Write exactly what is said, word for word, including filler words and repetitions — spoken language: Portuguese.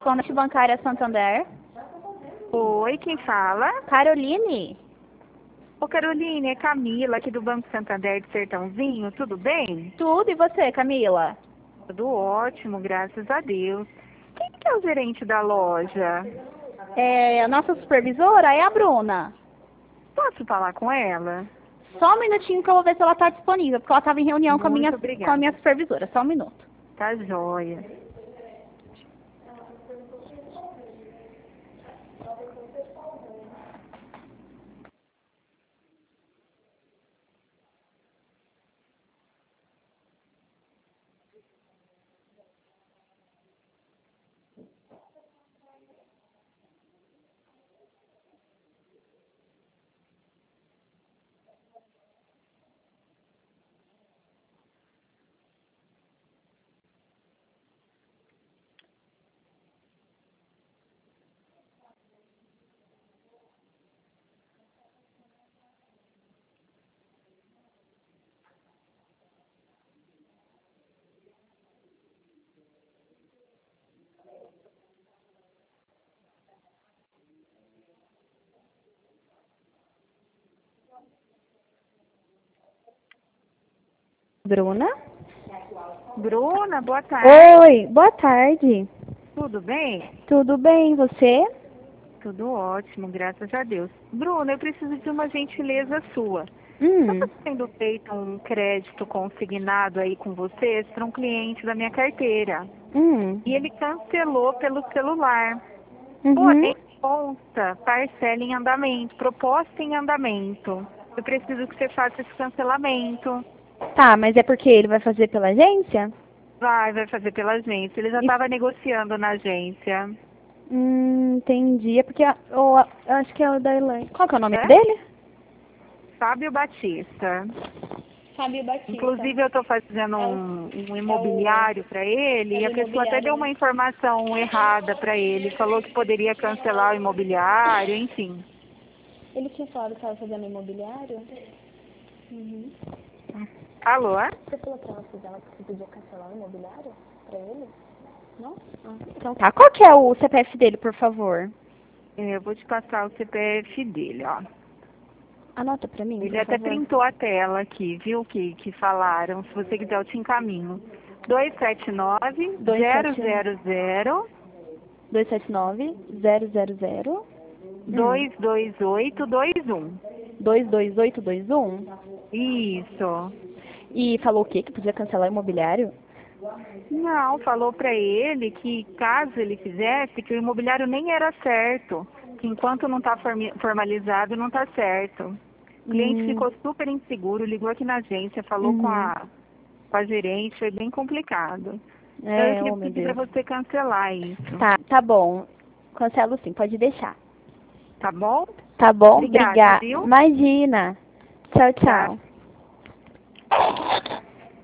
Conta bancária Santander. Oi, quem fala? Caroline? Ô Caroline, é Camila aqui do Banco Santander de Sertãozinho, tudo bem? Tudo, e você, Camila? Tudo ótimo, graças a Deus. Quem que é o gerente da loja? É, a nossa supervisora é a Bruna. Posso falar com ela? Só um minutinho que eu vou ver se ela está disponível, porque ela estava em reunião com a, minha, Muito com a obrigada. minha supervisora. Só um minuto. Tá joia. Bruna? Bruna, boa tarde. Oi, boa tarde. Tudo bem? Tudo bem, você? Tudo ótimo, graças a Deus. Bruna, eu preciso de uma gentileza sua. Hum, Está sendo feito um crédito consignado aí com vocês para um cliente da minha carteira. hum, E ele cancelou pelo celular. uhum. Porém, consta parcela em andamento, proposta em andamento. Eu preciso que você faça esse cancelamento. Tá, mas é porque ele vai fazer pela agência? Vai, vai fazer pela agência. Ele já Isso. estava negociando na agência. Hum, entendi. É porque a- o- a- eu acho que é o da Elaine. Qual que é o nome É? dele? Fábio Batista. Fábio Batista. Inclusive, eu estou fazendo É o, um, um é o, imobiliário para ele é e o a pessoa até imobiliário, deu né? uma informação errada para ele. Falou que poderia cancelar o imobiliário, enfim. Ele tinha falado que estava fazendo imobiliário? Uhum. Alô? Você falou pra ela que ela que podia cancelar o imobiliário pra ele? Não? Ah, então tá. Qual que é o C P F dele, por favor? É, Eu vou te passar o C P F dele, ó. Anota pra mim, Ele por até favor. printou a tela aqui, viu, que, que falaram. Se você quiser, eu te encaminho. dois sete nove, dois zero sete zero zero, dois sete nove zero zero zero hum, dois dois oito dois um. dois dois oito dois um. Isso. E falou o quê? Que podia cancelar o imobiliário? Não, falou para ele que caso ele fizesse, que o imobiliário nem era certo. Que enquanto não está formalizado, não está certo. O cliente Hum, ficou super inseguro, ligou aqui na agência, falou com uhum. a, com a gerente, foi bem complicado. Então eu É, queria oh meu pedir para Deus. você cancelar isso. Tá, tá bom. Cancelo sim, pode deixar. Tá bom? Tá bom? Obrigada, Obrigada. viu? Imagina. Tchau, Tá. tchau.